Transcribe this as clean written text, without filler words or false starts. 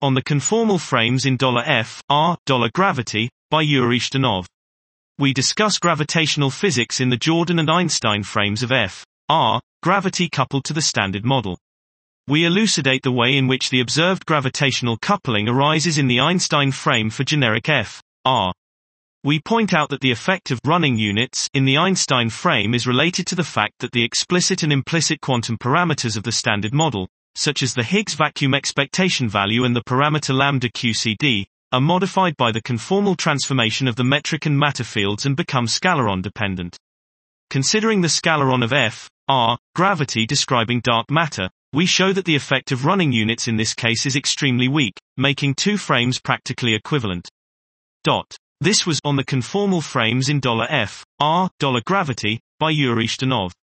On the conformal frames in $F, R, $Gravity, by Yuri Shtanov. We discuss gravitational physics in the Jordan and Einstein frames of F, R, gravity coupled to the Standard Model. We elucidate the way in which the observed gravitational coupling arises in the Einstein frame for generic F, R. We point out that the effect of running units in the Einstein frame is related to the fact that the explicit and implicit quantum parameters of the Standard Model, such as the Higgs vacuum expectation value and the parameter lambda QCD, are modified by the conformal transformation of the metric and matter fields and become scalaron dependent. Considering the scalaron of F, R, gravity describing dark matter, we show that the effect of running units in this case is extremely weak, making two frames practically equivalent. This was On the Conformal Frames in $F, R, Gravity, by Yuri Shtanov.